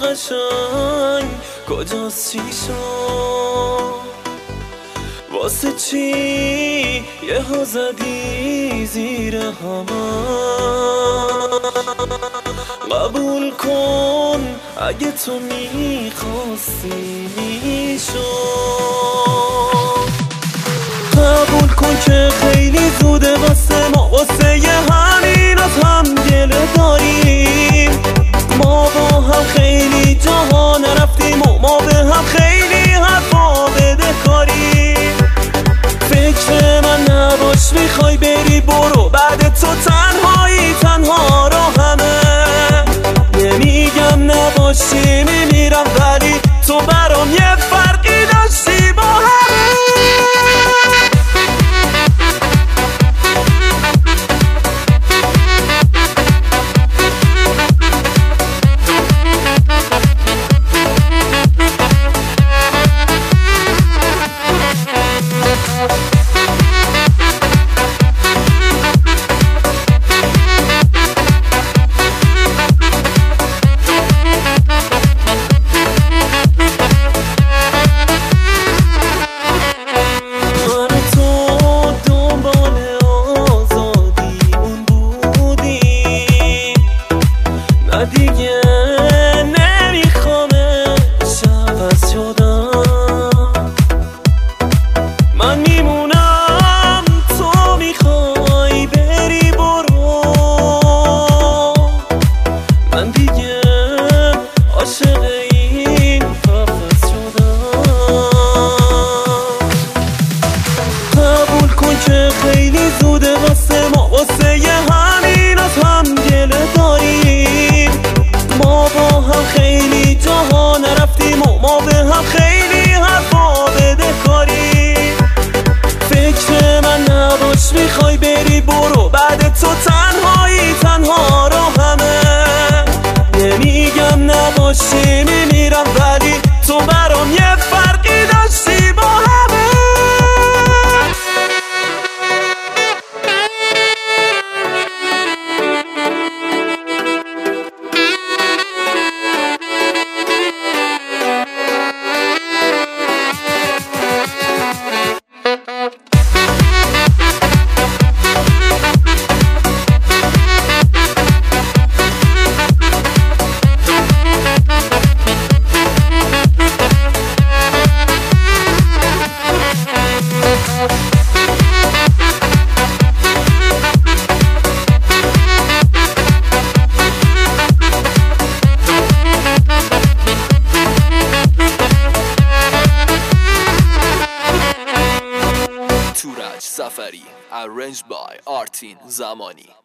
قشنگ کجاست چی شد؟ واسه چی یه ها زدی زیر همه؟ قبول کن اگه تو میخواستی میشد. قبول کن که خیلی زوده واسه ما، واسه یه همین از هم گله داریم. ما با هم خیلی جاها نرفتیم و ما به هم خیلی حرفا بدهکاریم. فکر من نباش میخوای بری برو، بعد تو تنهایی تنها راهمه. نمیگم نباشی میمیرم ولی تو برام یه فرقی داشتی با همه. دیگه نمیخوامش عوض شدم. من میمونم تو میخوای بری برو. من دیگه عاشق این قفس شدم. قبول کن که خیلی زوده واسه ما، واسه یه همین از هم گله داریم. ما با هم خیلی جاها نرفتیم و ما به هم خیلی حرفا بدهکاریم. فکر من نباش میخوای بری برو، بعد تو تنهایی تنها راهمه. نمیگم نباشی میمیرم ولی تو برام یه فرقی داشتی با همه. Arranged by Artin Zamani.